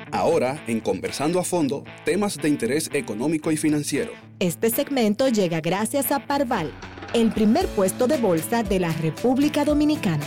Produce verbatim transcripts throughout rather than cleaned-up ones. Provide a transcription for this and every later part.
Ahora, en Conversando a Fondo, temas de interés económico y financiero. Este segmento llega gracias a Parval, el primer puesto de bolsa de la República Dominicana.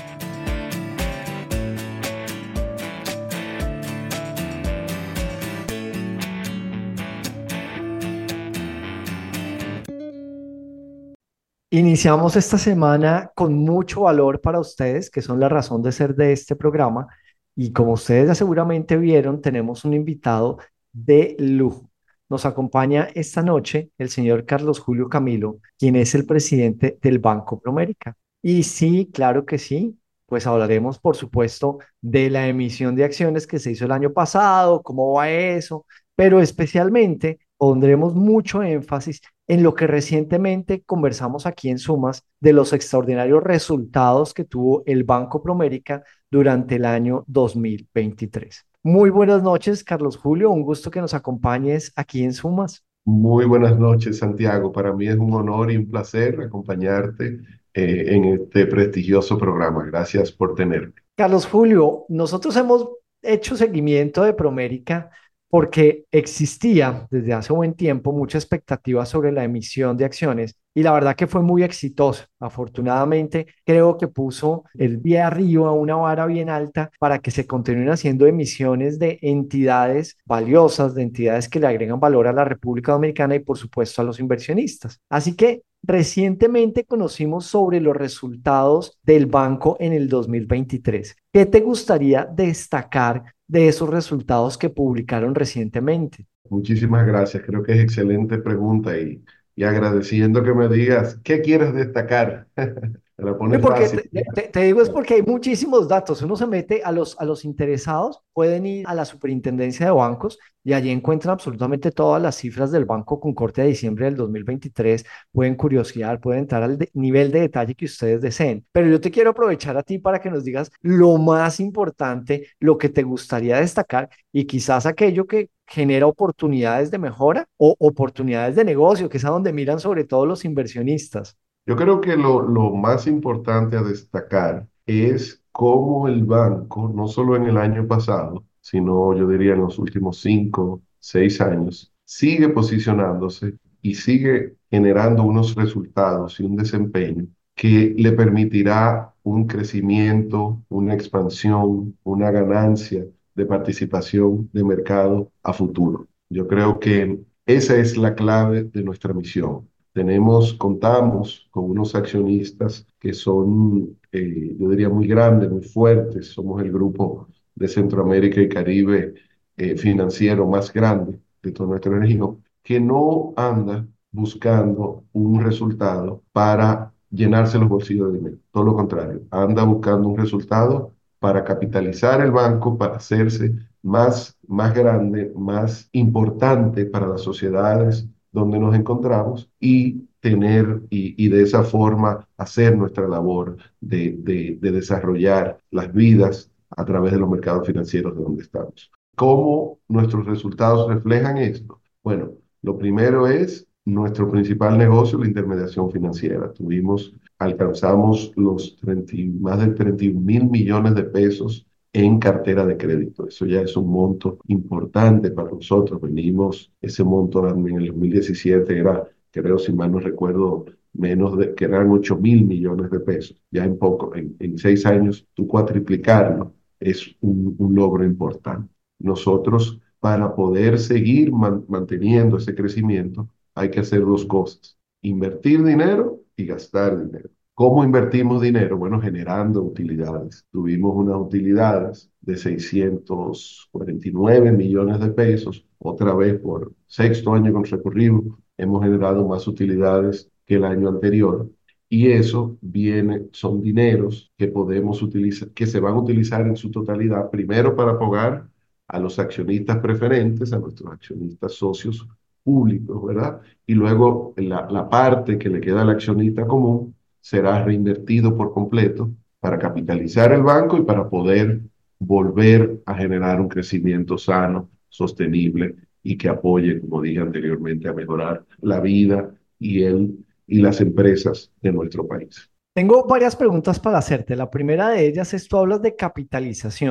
Iniciamos esta semana con mucho valor para ustedes, que son la razón de ser de este programa. Y como ustedes ya seguramente vieron, tenemos un invitado de lujo. Nos acompaña esta noche el señor Carlos Julio Camilo, quien es el presidente del Banco Promérica. Y sí, claro que sí, pues hablaremos, por supuesto, de la emisión de acciones que se hizo el año pasado, cómo va eso, pero especialmente pondremos mucho énfasis en lo que recientemente conversamos aquí en Sumas de los extraordinarios resultados que tuvo el Banco Promérica durante el año dos mil veintitrés. Muy buenas noches, Carlos Julio. Un gusto que nos acompañes aquí en Sumas. Muy buenas noches, Santiago. Para mí es un honor y un placer acompañarte eh, en este prestigioso programa. Gracias por tenerme. Carlos Julio, nosotros hemos hecho seguimiento de Promérica porque existía desde hace buen tiempo mucha expectativa sobre la emisión de acciones y la verdad que fue muy exitosa. Afortunadamente, creo que puso el pie arriba, una vara bien alta para que se continúen haciendo emisiones de entidades valiosas, de entidades que le agregan valor a la República Dominicana y por supuesto a los inversionistas. Así que recientemente conocimos sobre los resultados del banco en el dos mil veintitrés. ¿Qué te gustaría destacar de esos resultados que publicaron recientemente? Muchísimas gracias. Creo que es excelente pregunta y, y agradeciendo que me digas, ¿qué quieres destacar? Me la Sí, pones porque fácil. te, te- te digo es porque hay muchísimos datos. Uno se mete a los, a los interesados, pueden ir a la Superintendencia de Bancos y allí encuentran absolutamente todas las cifras del banco con corte de diciembre del dos mil veintitrés. Pueden curiosear, pueden entrar al de- nivel de detalle que ustedes deseen. Pero yo te quiero aprovechar a ti para que nos digas lo más importante, lo que te gustaría destacar y quizás aquello que genera oportunidades de mejora o oportunidades de negocio, que es a donde miran sobre todo los inversionistas. Yo creo que lo, lo más importante a destacar es cómo el banco, no solo en el año pasado, sino yo diría en los últimos cinco, seis años, sigue posicionándose y sigue generando unos resultados y un desempeño que le permitirá un crecimiento, una expansión, una ganancia de participación de mercado a futuro. Yo creo que esa es la clave de nuestra misión. Tenemos, contamos con unos accionistas que son, eh, yo diría, muy grandes, muy fuertes. Somos el grupo de Centroamérica y Caribe eh, financiero más grande de toda nuestra región, que no anda buscando un resultado para llenarse los bolsillos de dinero. Todo lo contrario, anda buscando un resultado para capitalizar el banco, para hacerse más, más grande, más importante para las sociedades donde nos encontramos y tener y, y de esa forma hacer nuestra labor de, de, de desarrollar las vidas a través de los mercados financieros de donde estamos. ¿Cómo nuestros resultados reflejan esto? Bueno, lo primero es nuestro principal negocio, la intermediación financiera. Tuvimos, alcanzamos los treinta, más de treinta y un mil millones de pesos en cartera de crédito. Eso ya es un monto importante para nosotros. Venimos, ese monto en el dos mil diecisiete era, creo, si mal no recuerdo, menos de, que eran ocho mil millones de pesos. Ya en poco, en, en seis años, tú cuatriplicarlo es un, un logro importante. Nosotros, para poder seguir man, manteniendo ese crecimiento, hay que hacer dos cosas: invertir dinero y gastar dinero. ¿Cómo invertimos dinero? Bueno, generando utilidades. Tuvimos unas utilidades de seiscientos cuarenta y nueve millones de pesos. Otra vez, por sexto año consecutivo, hemos generado más utilidades que el año anterior. Y eso viene, son dineros que podemos utilizar, que se van a utilizar en su totalidad, primero para pagar a los accionistas preferentes, a nuestros accionistas socios públicos, ¿verdad? Y luego la, la parte que le queda al accionista común será reinvertido por completo para capitalizar el banco y para poder volver a generar un crecimiento sano, sostenible y que apoye, como dije anteriormente, a mejorar la vida y, el, y las empresas de nuestro país. Tengo varias preguntas para hacerte. La primera de ellas es, tú hablas de capitalización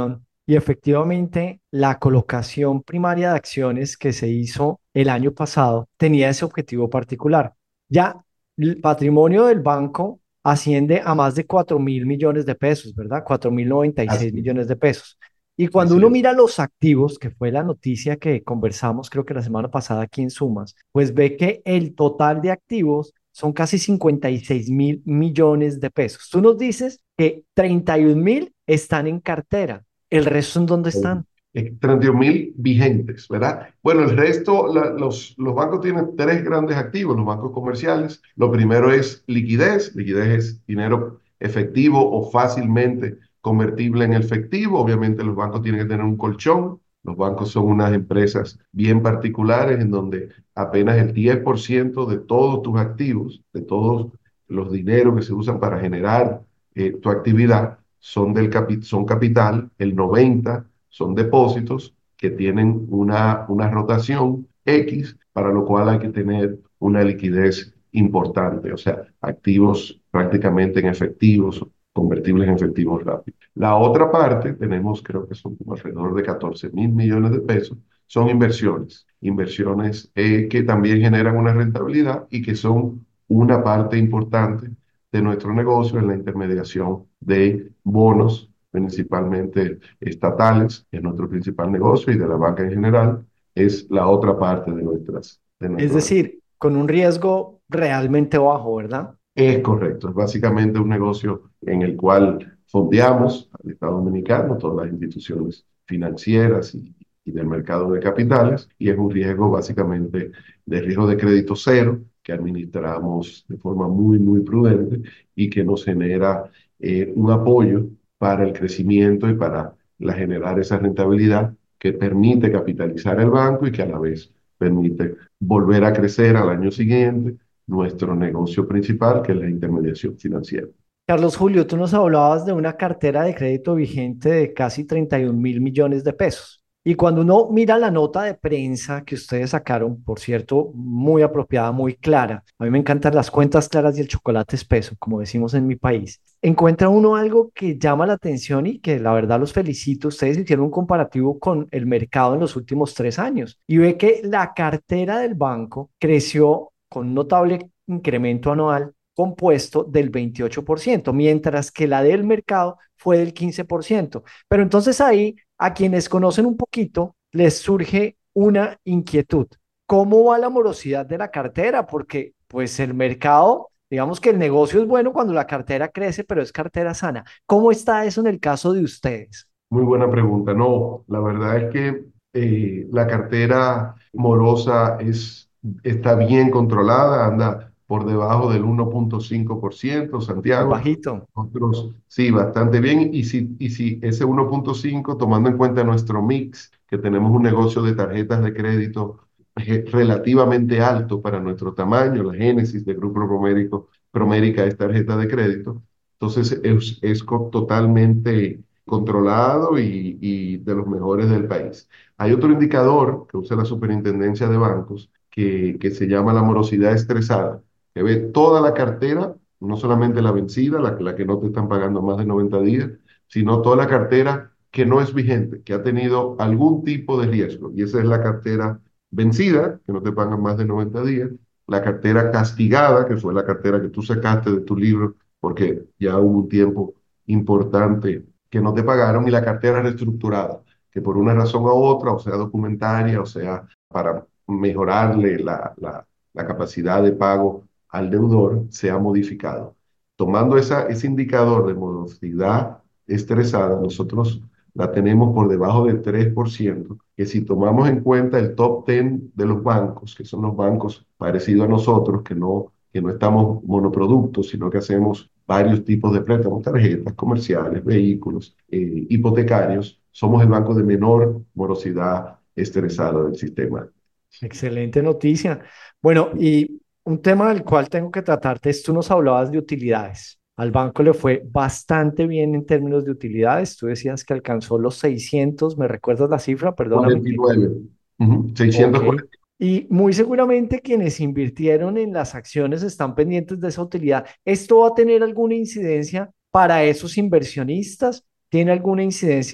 Y efectivamente, la colocación primaria de acciones que se hizo el año pasado tenía ese objetivo particular. Ya el patrimonio del banco asciende a más de cuatro mil millones de pesos, ¿verdad? Cuatro mil noventa y seis Así es, millones de pesos. Y cuando así uno es. mira los activos, que fue la noticia que conversamos creo que la semana pasada aquí en Sumas, pues ve que el total de activos son casi cincuenta y seis mil millones de pesos. Tú nos dices que treinta y un mil están en cartera. ¿El resto en dónde están? Eh, treinta y un mil vigentes, ¿verdad? Bueno, el resto, la- los, los bancos tienen tres grandes activos, los bancos comerciales. Lo primero es liquidez. Liquidez es dinero efectivo o fácilmente convertible en efectivo. Obviamente los bancos tienen que tener un colchón. Los bancos son unas empresas bien particulares en donde apenas el diez por ciento de todos tus activos, de todos los dineros que se usan para generar eh, tu actividad, son, del capi- son capital, el noventa son depósitos que tienen una, una rotación X, para lo cual hay que tener una liquidez importante, o sea, activos prácticamente en efectivos, convertibles en efectivos rápidos. La otra parte, tenemos creo que son como alrededor de catorce mil millones de pesos, son inversiones, inversiones eh, que también generan una rentabilidad y que son una parte importante de nuestro negocio en la intermediación de bonos, principalmente estatales, que es nuestro principal negocio, y de la banca en general, es la otra parte de, nuestras, de Es nuestro negocio. decir, con un riesgo realmente bajo, ¿verdad? Es correcto, es básicamente un negocio en el cual fondeamos al Estado Dominicano, todas las instituciones financieras y, y del mercado de capitales, y es un riesgo básicamente de riesgo de crédito cero que administramos de forma muy, muy prudente y que nos genera eh, un apoyo para el crecimiento y para la generar esa rentabilidad que permite capitalizar el banco y que a la vez permite volver a crecer al año siguiente nuestro negocio principal, que es la intermediación financiera. Carlos Julio, tú nos hablabas de una cartera de crédito vigente de casi treinta y un mil millones de pesos. Y cuando uno mira la nota de prensa que ustedes sacaron, por cierto, muy apropiada, muy clara, a mí me encantan las cuentas claras y el chocolate espeso, como decimos en mi país, encuentra uno algo que llama la atención y que la verdad los felicito. Ustedes hicieron un comparativo con el mercado en los últimos tres años y ve que la cartera del banco creció con un notable incremento anual compuesto del veintiocho por ciento, mientras que la del mercado fue del quince por ciento. Pero entonces ahí, a quienes conocen un poquito, les surge una inquietud. ¿Cómo va la morosidad de la cartera? Porque pues el mercado, digamos que el negocio es bueno cuando la cartera crece, pero es cartera sana. ¿Cómo está eso en el caso de ustedes? Muy buena pregunta. No, la verdad es que eh, la cartera morosa es, está bien controlada, anda por debajo del uno punto cinco por ciento, Muy Santiago. bajito. Nosotros, sí, bastante bien. Y si, y si ese uno punto cinco, tomando en cuenta nuestro mix, que tenemos un negocio de tarjetas de crédito eh, relativamente alto para nuestro tamaño, la génesis del Grupo Promérico, Promérica es tarjeta de crédito, entonces es, es co- totalmente controlado y, y de los mejores del país. Hay otro indicador que usa la Superintendencia de Bancos que, que se llama la morosidad estresada, que ve toda la cartera, no solamente la vencida, la, la que no te están pagando más de noventa días, sino toda la cartera que no es vigente, que ha tenido algún tipo de riesgo. Y esa es la cartera vencida, que no te pagan más de noventa días, la cartera castigada, que fue la cartera que tú sacaste de tu libro porque ya hubo un tiempo importante que no te pagaron, y la cartera reestructurada, que por una razón u otra, o sea documentaria, o sea para mejorarle la, la, la capacidad de pago al deudor, se ha modificado. Tomando esa, ese indicador de morosidad estresada, nosotros la tenemos por debajo del tres por ciento, que si tomamos en cuenta el top diez de los bancos, que son los bancos parecidos a nosotros, que no, que no estamos monoproductos, sino que hacemos varios tipos de préstamos, tarjetas comerciales, vehículos, eh, hipotecarios, somos el banco de menor morosidad estresada del sistema. Excelente noticia. Bueno, y un tema del cual tengo que tratarte es, tú nos hablabas de utilidades. Al banco le fue bastante bien en términos de utilidades. Tú decías que alcanzó los seiscientos. ¿Me recuerdas la cifra? Perdóname. cuarenta y nueve. Uh-huh. Ok. seiscientos cuarenta. Y muy seguramente quienes invirtieron en las acciones están pendientes de esa utilidad. ¿Esto va a tener alguna incidencia para esos inversionistas? ¿Tiene alguna incidencia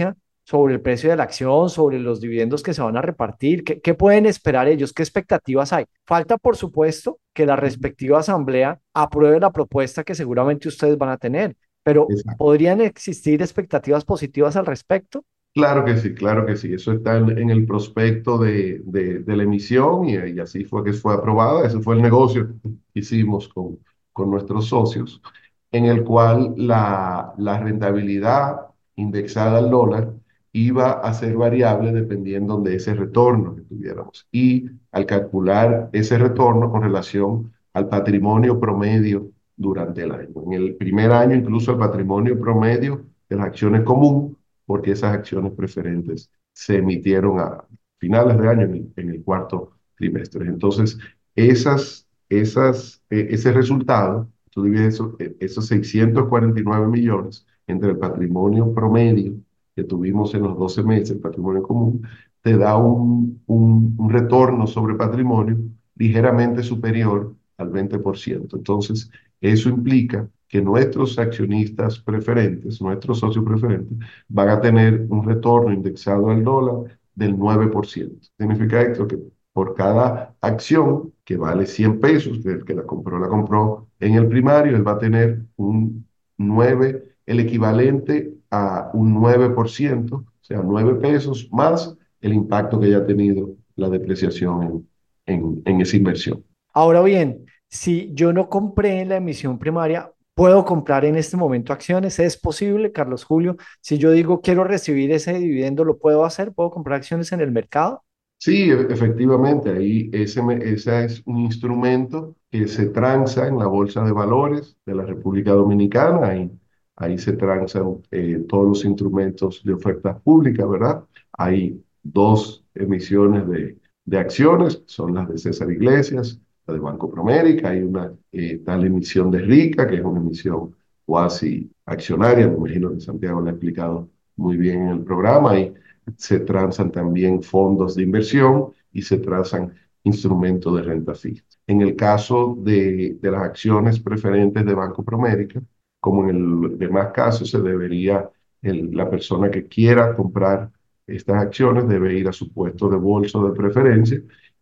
sobre el precio de la acción, sobre los dividendos que se van a repartir? ¿Qué, qué pueden esperar ellos? ¿Qué expectativas hay? Falta, por supuesto, que la respectiva asamblea apruebe la propuesta que seguramente ustedes van a tener, pero Exacto. ¿podrían existir expectativas positivas al respecto? Claro que sí, claro que sí. Eso está en, en el prospecto de, de- de la emisión y, y así fue que fue aprobada. Ese fue el negocio que hicimos con, con nuestros socios, en el cual la, la rentabilidad indexada al dólar iba a ser variable dependiendo de ese retorno que tuviéramos. Y al calcular ese retorno con relación al patrimonio promedio durante el año. En el primer año, incluso el patrimonio promedio de las acciones común, porque esas acciones preferentes se emitieron a finales de año, en el, en el cuarto trimestre. Entonces, esas, esas, eh, ese resultado, tú divides eso- eh, esos seiscientos cuarenta y nueve millones entre el patrimonio promedio que tuvimos en los doce meses, el patrimonio común, te da un, un, un retorno sobre patrimonio ligeramente superior al veinte por ciento. Entonces, eso implica que nuestros accionistas preferentes, nuestros socios preferentes, van a tener un retorno indexado al dólar del nueve por ciento. Significa esto que por cada acción que vale cien pesos, que el que la compró, la compró en el primario, él va a tener un nueve, el equivalente a un nueve por ciento, o sea, nueve pesos más el impacto que haya tenido la depreciación en, en, en esa inversión. Ahora bien, si yo no compré en la emisión primaria, ¿puedo comprar en este momento acciones? ¿Es posible, Carlos Julio? Si yo digo quiero recibir ese dividendo, ¿lo puedo hacer? ¿Puedo comprar acciones en el mercado? Sí, e- efectivamente, ahí ese, me- ese es un instrumento que se transa en la Bolsa de Valores de la República Dominicana. Ahí, ahí se transan eh, todos los instrumentos de ofertas públicas, ¿verdad? Hay dos emisiones de, de acciones, son las de César Iglesias, la de Banco Promérica, hay una eh, tal emisión de Rica, que es una emisión cuasi accionaria, me imagino que Santiago lo ha explicado muy bien en el programa. Y se transan también fondos de inversión y se transan instrumentos de renta fija. En el caso de, de las acciones preferentes de Banco Promérica, como en el demás casos, se debería, el, la persona que quiera comprar estas acciones debe ir a su puesto de bolsa de preferencia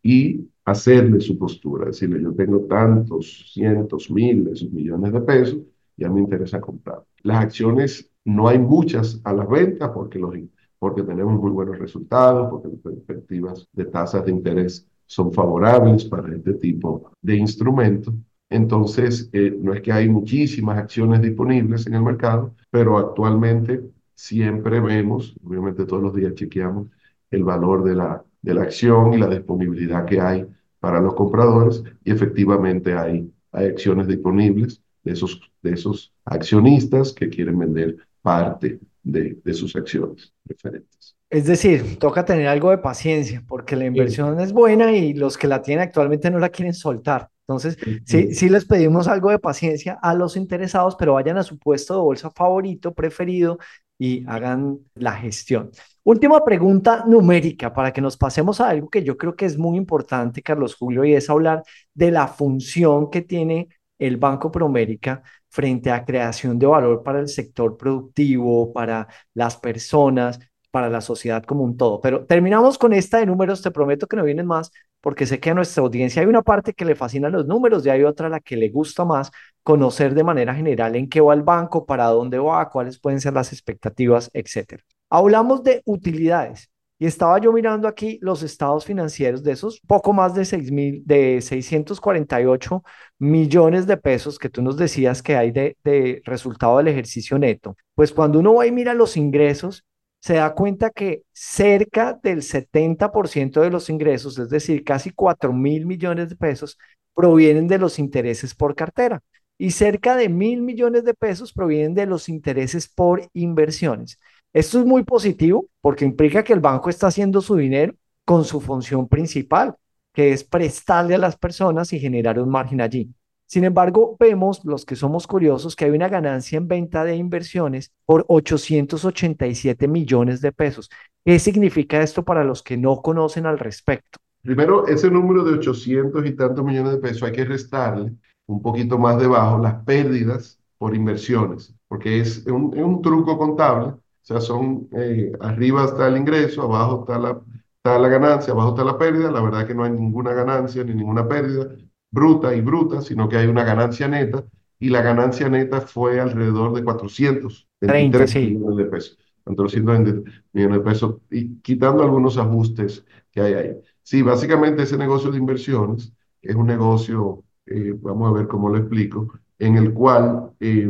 y hacerle su postura, decirle, yo tengo tantos, cientos, miles, millones de pesos, ya me interesa comprar. Las acciones no hay muchas a la venta porque los porque tenemos muy buenos resultados, porque las perspectivas de tasas de interés son favorables para este tipo de instrumentos. Entonces, eh, no es que hay muchísimas acciones disponibles en el mercado, pero actualmente siempre vemos, obviamente todos los días chequeamos el valor de la, de la acción y la disponibilidad que hay para los compradores y efectivamente hay, hay acciones disponibles de esos, de esos accionistas que quieren vender parte de, de sus acciones preferentes. Es decir, toca tener algo de paciencia porque la Eh, inversión es buena y los que la tienen actualmente no la quieren soltar. Entonces, sí, sí les pedimos algo de paciencia a los interesados, pero vayan a su puesto de bolsa favorito, preferido y hagan la gestión. Última pregunta numérica para que nos pasemos a algo que yo creo que es muy importante, Carlos Julio, y es hablar de la función que tiene el Banco Promérica frente a creación de valor para el sector productivo, para las personas, para la sociedad como un todo. Pero terminamos con esta de números, te prometo que no vienen más, porque sé que a nuestra audiencia hay una parte que le fascinan los números y hay otra a la que le gusta más conocer de manera general en qué va el banco, para dónde va, cuáles pueden ser las expectativas, etcétera. Hablamos de utilidades. Y estaba yo mirando aquí los estados financieros de esos poco más de seis mil, de seiscientos cuarenta y ocho millones de pesos que tú nos decías que hay de, de resultado del ejercicio neto. Pues cuando uno va y mira los ingresos, se da cuenta que cerca del setenta por ciento de los ingresos, es decir, casi cuatro mil millones de pesos, provienen de los intereses por cartera y cerca de mil millones de pesos provienen de los intereses por inversiones. Esto es muy positivo porque implica que el banco está haciendo su dinero con su función principal, que es prestarle a las personas y generar un margen allí. Sin embargo, vemos los que somos curiosos que hay una ganancia en venta de inversiones por ochocientos ochenta y siete millones de pesos. ¿Qué significa esto para los que no conocen al respecto? Primero, ese número de ochocientos y tantos millones de pesos hay que restarle un poquito más debajo las pérdidas por inversiones, porque es un, es un truco contable O sea, son, eh, arriba está el ingreso, abajo está la, está la ganancia, abajo está la pérdida. La verdad es que no hay ninguna ganancia ni ninguna pérdida bruta y bruta, sino que hay una ganancia neta, y la ganancia neta fue alrededor de cuatrocientos Treinta, veintitrés sí. millones de pesos. cuatrocientos veintitrés millones de pesos, y quitando algunos ajustes que hay ahí. Sí, básicamente ese negocio de inversiones es un negocio, eh, vamos a ver cómo lo explico, en el cual eh,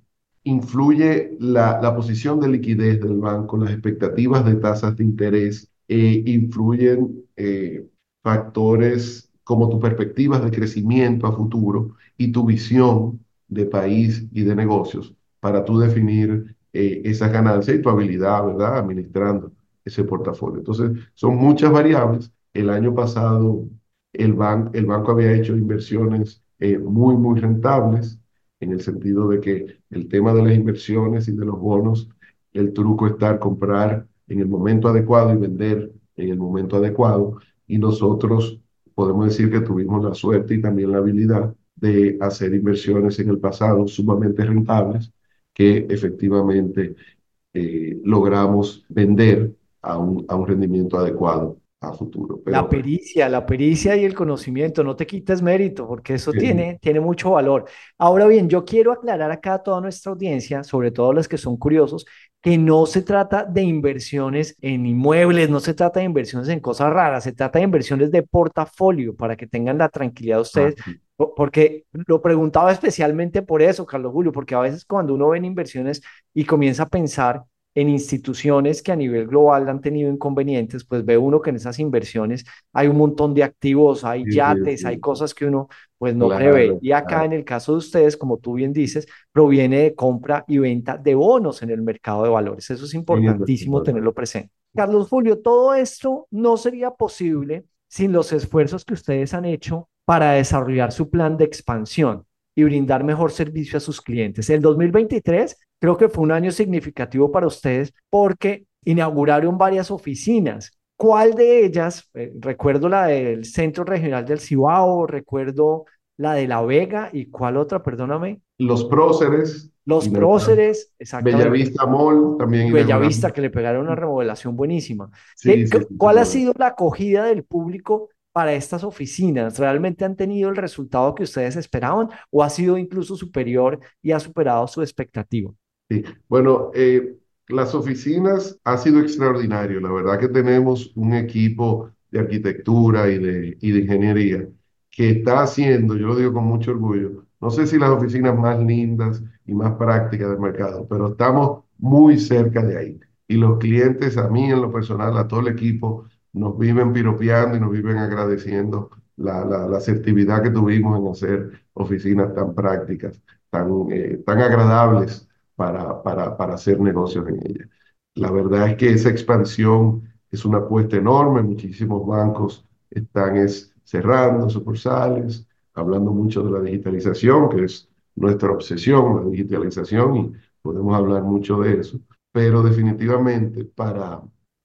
influye la, la posición de liquidez del banco, las expectativas de tasas de interés, eh, influyen eh, factores como tus perspectivas de crecimiento a futuro y tu visión de país y de negocios para tú definir eh, esas ganancias y tu habilidad, ¿verdad?, administrando ese portafolio. Entonces, son muchas variables. El año pasado el, ban el banco había hecho inversiones eh, muy, muy rentables, en el sentido de que el tema de las inversiones y de los bonos, el truco está en comprar en el momento adecuado y vender en el momento adecuado. Y nosotros podemos decir que tuvimos la suerte y también la habilidad de hacer inversiones en el pasado sumamente rentables que efectivamente eh, logramos vender a un, a un rendimiento adecuado a futuro. La Pero pericia, la pericia y el conocimiento, no te quites mérito, porque eso eh, tiene, tiene mucho valor. Ahora bien, yo quiero aclarar acá a toda nuestra audiencia, sobre todo los que son curiosos, que no se trata de inversiones en inmuebles, no se trata de inversiones en cosas raras, se trata de inversiones de portafolio, para que tengan la tranquilidad ah, ustedes, po- porque lo preguntaba especialmente por eso, Carlos Julio, porque a veces cuando uno ve en inversiones y comienza a pensar en instituciones que a nivel global han tenido inconvenientes, pues ve uno que en esas inversiones hay un montón de activos, hay sí, sí, yates, hay sí, cosas que uno pues no prevé. claro, Y acá claro, en el caso de ustedes, como tú bien dices, proviene de compra y venta de bonos en el mercado de valores. Eso es en el importantísimo mercado. tenerlo presente. Carlos Julio, todo esto no sería posible sin los esfuerzos que ustedes han hecho para desarrollar su plan de expansión y brindar mejor servicio a sus clientes. El dos mil veintitrés creo que fue un año significativo para ustedes porque inauguraron varias oficinas. ¿Cuál de ellas? Eh, recuerdo la del Centro Regional del Cibao, recuerdo la de La Vega y cuál otra, perdóname. Los próceres, Los inauguramos. próceres, exactamente. Bellavista Mall también Y inauguramos. Bellavista, que le pegaron una remodelación buenísima. ¿Qué, Sí, sí, qué- sí, cuál ha seguro. sido la acogida del público para estas oficinas? ¿Realmente han tenido el resultado que ustedes esperaban o ha sido incluso superior y ha superado su expectativa? Sí. Bueno, eh, las oficinas ha sido extraordinario. La verdad que tenemos un equipo de arquitectura y de, y de ingeniería que está haciendo, yo lo digo con mucho orgullo, no sé si las oficinas más lindas y más prácticas del mercado, pero estamos muy cerca de ahí. Y los clientes, a mí en lo personal, a todo el equipo, nos viven piropeando y nos viven agradeciendo la, la, la asertividad que tuvimos en hacer oficinas tan prácticas, tan, eh, tan agradables para, para, para hacer negocios en ella. La verdad es que esa expansión es una apuesta enorme. Muchísimos bancos están es, cerrando sucursales, hablando mucho de la digitalización, que es nuestra obsesión, la digitalización, y podemos hablar mucho de eso. Pero definitivamente para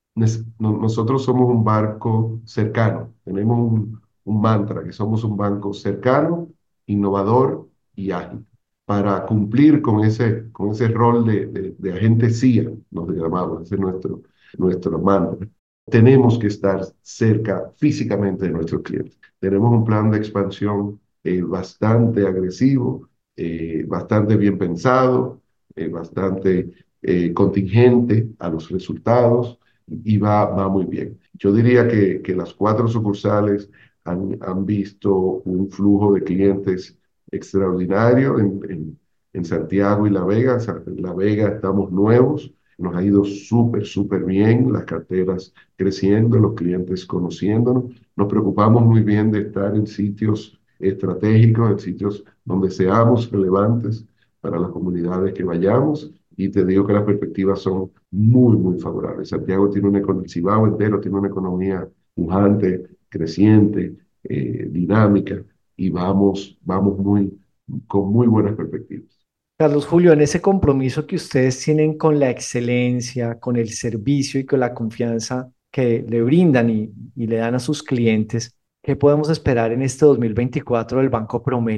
nosotros somos un banco cercano, tenemos un, un mantra, que somos un banco cercano, innovador y ágil para cumplir con ese, con ese rol de, de, de agente C I A, nos llamamos, ese es nuestro, nuestro mantra. Tenemos que estar cerca físicamente de nuestros clientes. Tenemos un plan de expansión eh, bastante agresivo, eh, bastante bien pensado, eh, bastante eh, contingente a los resultados y va, va muy bien. Yo diría que, que las cuatro sucursales han, han visto un flujo de clientes extraordinario en, en, en Santiago y La Vega. En La Vega estamos nuevos, nos ha ido súper, súper bien, las carteras creciendo, los clientes conociéndonos. Nos preocupamos muy bien de estar en sitios estratégicos, en sitios donde seamos relevantes para las comunidades que vayamos. Y te digo que las perspectivas son muy, muy favorables. Santiago tiene una economía, Cibao entero tiene una economía pujante, creciente, eh, dinámica, y vamos, vamos muy, con muy buenas perspectivas. Carlos Julio, en ese compromiso que ustedes tienen con la excelencia, con el servicio y con la confianza que le brindan y, y le dan a sus clientes, ¿qué podemos esperar en este dos mil veinticuatro del Banco Promérica?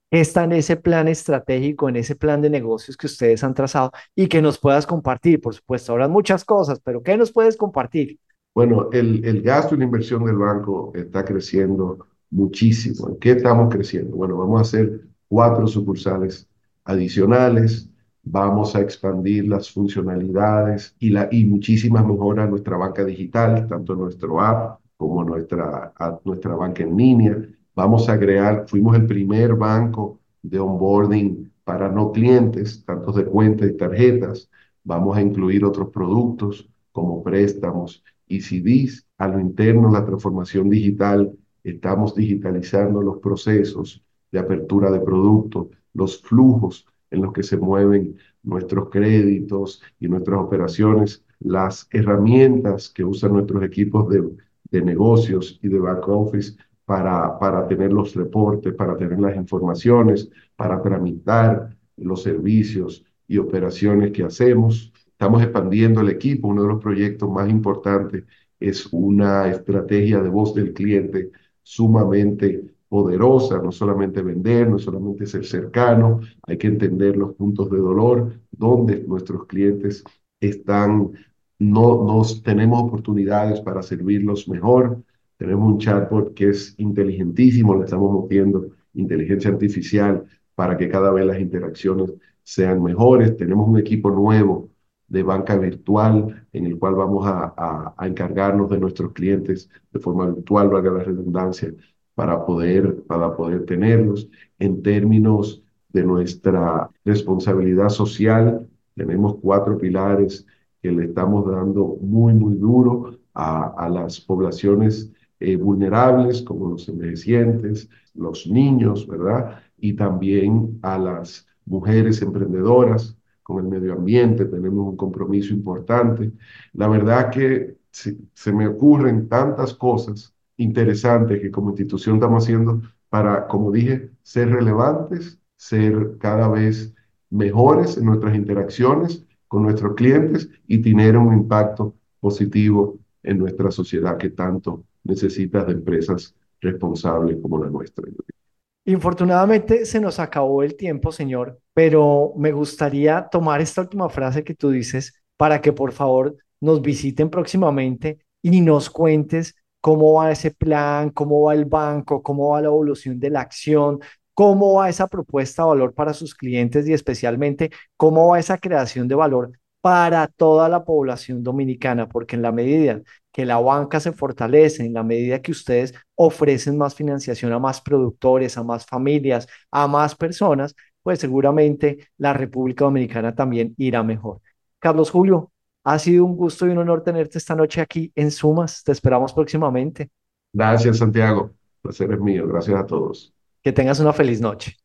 ¿Qué está en ese plan estratégico, en ese plan de negocios que ustedes han trazado y que nos puedas compartir? Por supuesto, habrán muchas cosas, pero ¿qué nos puedes compartir? Bueno, el, el gasto y la inversión del banco está creciendo muchísimo. ¿En qué estamos creciendo? Bueno, vamos a hacer cuatro sucursales adicionales, vamos a expandir las funcionalidades y, la, y muchísimas mejoras a nuestra banca digital, tanto nuestro app como nuestra, a nuestra banca en línea. Vamos a crear, fuimos el primer banco de onboarding para no clientes, tanto de cuentas y tarjetas. Vamos a incluir otros productos como préstamos y C Ds. A lo interno, la transformación digital, estamos digitalizando los procesos de apertura de productos, los flujos en los que se mueven nuestros créditos y nuestras operaciones, las herramientas que usan nuestros equipos de, de negocios y de back office para, para tener los reportes, para tener las informaciones, para tramitar los servicios y operaciones que hacemos. Estamos expandiendo el equipo. Uno de los proyectos más importantes es una estrategia de voz del cliente sumamente poderosa, no solamente vender, no solamente ser cercano, hay que entender los puntos de dolor, donde nuestros clientes están, no nos tenemos oportunidades para servirlos mejor. Tenemos un chatbot que es inteligentísimo, le estamos metiendo inteligencia artificial para que cada vez las interacciones sean mejores. Tenemos un equipo nuevo de banca virtual en el cual vamos a, a, a encargarnos de nuestros clientes de forma virtual, valga la redundancia, para poder, para poder tenerlos. En términos de nuestra responsabilidad social, tenemos cuatro pilares que le estamos dando muy, muy duro a, a las poblaciones eh, vulnerables, como los envejecientes, los niños, ¿verdad? Y también a las mujeres emprendedoras. Con el medio ambiente tenemos un compromiso importante. La verdad que se, se me ocurren tantas cosas interesantes que como institución estamos haciendo para, como dije, ser relevantes, ser cada vez mejores en nuestras interacciones con nuestros clientes y tener un impacto positivo en nuestra sociedad que tanto necesita de empresas responsables como la nuestra. Infortunadamente se nos acabó el tiempo, señor, pero me gustaría tomar esta última frase que tú dices para que por favor nos visiten próximamente y nos cuentes cómo va ese plan, cómo va el banco, cómo va la evolución de la acción, cómo va esa propuesta de valor para sus clientes y especialmente cómo va esa creación de valor para toda la población dominicana, porque en la medida que la banca se fortalece, en la medida que ustedes ofrecen más financiación a más productores, a más familias, a más personas, pues seguramente la República Dominicana también irá mejor. Carlos Julio, ha sido un gusto y un honor tenerte esta noche aquí en Sumas. Te esperamos próximamente. Gracias, Santiago. El placer es mío. Gracias a todos. Que tengas una feliz noche.